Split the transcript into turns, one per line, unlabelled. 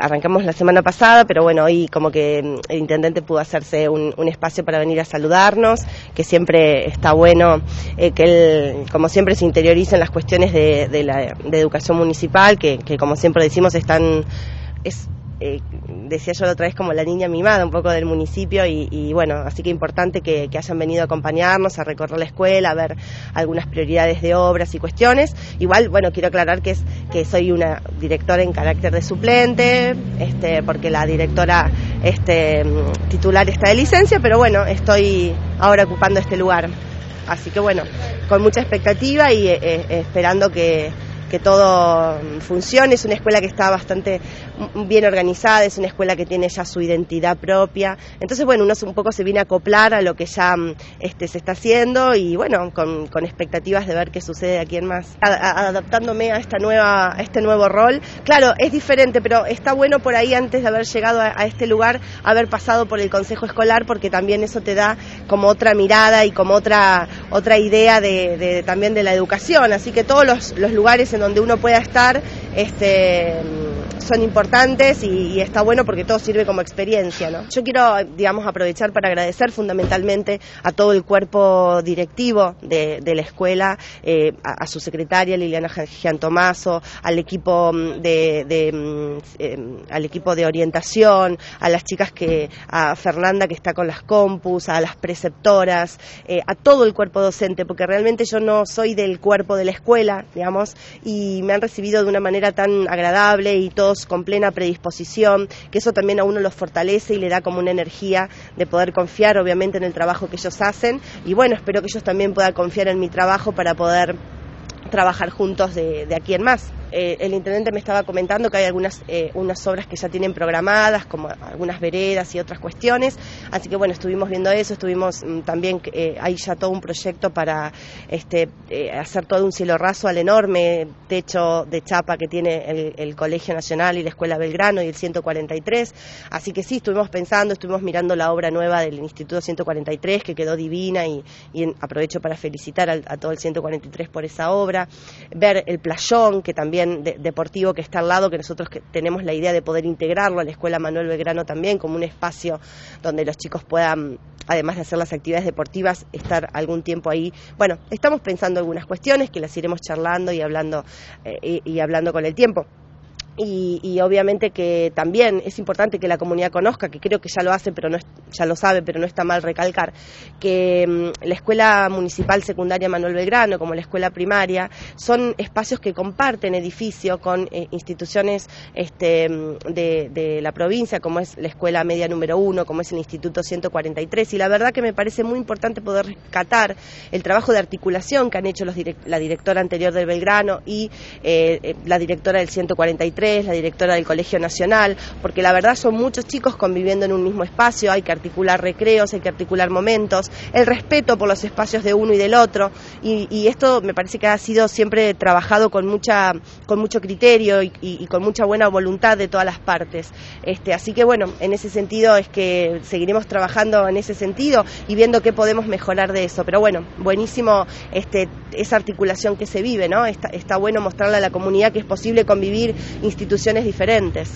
arrancamos la semana pasada, pero bueno, hoy como que el intendente pudo hacerse un espacio para venir a saludarnos, que siempre está bueno que él, como siempre, se interiorice en las cuestiones de educación municipal, que como siempre decimos decía yo la otra vez, como la niña mimada un poco del municipio y bueno, así que importante que hayan venido a acompañarnos, a recorrer la escuela, a ver algunas prioridades de obras y cuestiones. Igual, bueno, quiero aclarar que soy una directora en carácter de suplente, porque la directora titular está de licencia, pero bueno, estoy ahora ocupando este lugar. Así que bueno, con mucha expectativa y esperando que todo funcione. Es una escuela que está bastante bien organizada, es una escuela que tiene ya su identidad propia. Entonces, bueno, uno un poco se viene a acoplar a lo que ya se está haciendo y, bueno, con expectativas de ver qué sucede de aquí en más. Adaptándome a este nuevo rol. Claro, es diferente, pero está bueno por ahí, antes de haber llegado a este lugar, haber pasado por el consejo escolar, porque también eso te da como otra mirada y como otra idea también de la educación. Así que todos los lugares en donde uno pueda estar son importantes y está bueno porque todo sirve como experiencia, ¿no? Yo quiero, aprovechar para agradecer fundamentalmente a todo el cuerpo directivo de la escuela, a su secretaria Liliana Giantomaso, al equipo de orientación, a las chicas a Fernanda, que está con las compus, a las preceptoras, a todo el cuerpo docente, porque realmente yo no soy del cuerpo de la escuela, y me han recibido de una manera tan agradable y todos con plena predisposición, que eso también a uno los fortalece y le da como una energía de poder confiar obviamente en el trabajo que ellos hacen, y bueno, espero que ellos también puedan confiar en mi trabajo para poder trabajar juntos de aquí en más. El intendente me estaba comentando que hay unas obras que ya tienen programadas, como algunas veredas y otras cuestiones, así que bueno, estuvimos viendo eso, estuvimos también, hay ya todo un proyecto para hacer todo un cielo raso al enorme techo de chapa que tiene el Colegio Nacional y la Escuela Belgrano y el 143, así que sí, estuvimos mirando la obra nueva del Instituto 143, que quedó divina y aprovecho para felicitar a todo el 143 por esa obra, ver el playón, que también deportivo que está al lado, que nosotros tenemos la idea de poder integrarlo a la Escuela Manuel Belgrano también, como un espacio donde los chicos puedan, además de hacer las actividades deportivas, estar algún tiempo ahí. Bueno, estamos pensando algunas cuestiones que las iremos charlando y hablando con el tiempo. Y obviamente que también es importante que la comunidad conozca, que creo que ya lo hace, ya lo sabe, pero no está mal recalcar, que la Escuela Municipal Secundaria Manuel Belgrano, como la escuela primaria, son espacios que comparten edificio con instituciones de la provincia, como es la Escuela Media número 1, como es el Instituto 143, y la verdad que me parece muy importante poder rescatar el trabajo de articulación que han hecho la directora anterior del Belgrano y la directora del 143, la directora del Colegio Nacional, porque la verdad son muchos chicos conviviendo en un mismo espacio, hay que articular recreos, hay que articular momentos, el respeto por los espacios de uno y del otro, y esto me parece que ha sido siempre trabajado con mucho criterio y con mucha buena voluntad de todas las partes. Así que bueno, en ese sentido es que seguiremos trabajando en ese sentido y viendo qué podemos mejorar de eso, pero bueno, buenísimo esa articulación que se vive, ¿no? Está bueno mostrarle a la comunidad que es posible convivir instituciones diferentes.